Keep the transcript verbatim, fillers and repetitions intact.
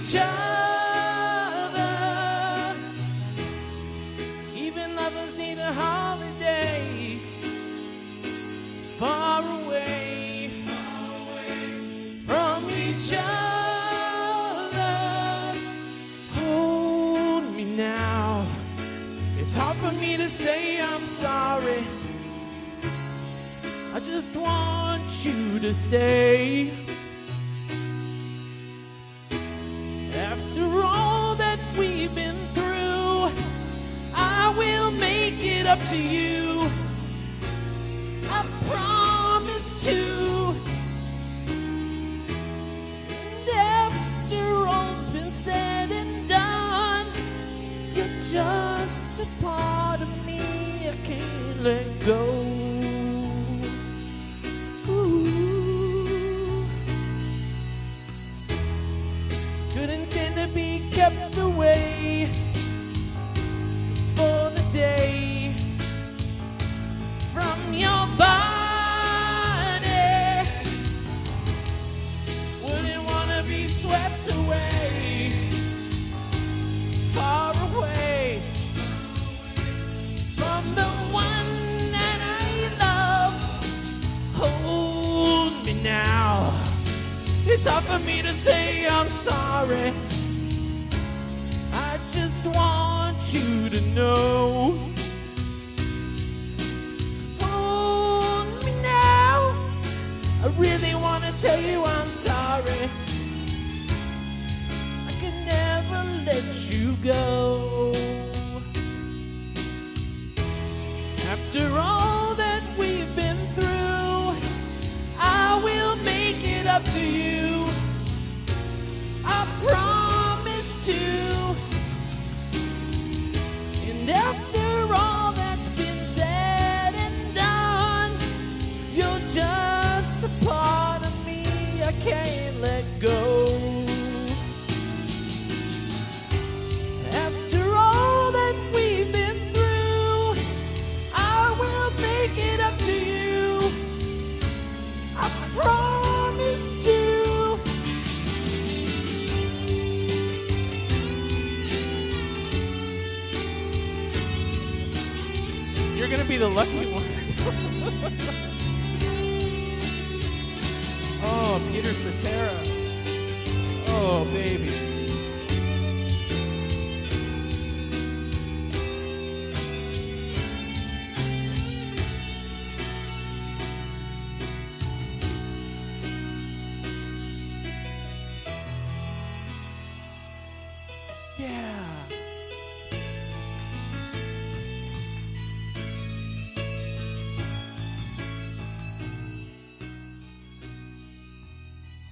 each other. Even lovers need a holiday. Far away, far away from each other. Hold me now. It's hard for me to say I'm sorry. I just want you to stay. After all that we've been through, I will make it up to you. I promise to. And after all's been said and done, you're just a part of me I can't let go. Couldn't stand to be kept away for the day from your body. Wouldn't wanna be swept away, far away from the one that I love. Hold me now. It's hard for me to say I'm sorry. I just want you to know. Hold me now. I really want to tell you I'm sorry. I can never let you go. After all that we've been through, I will make it up to you. I promise to. And after all that's been said and done, you're just a part of me I can't let go. After all that we've been through, I will make it up to you. I promise to. You're gonna be the lucky one. Oh, Peter Cetera. Oh, baby. Yeah.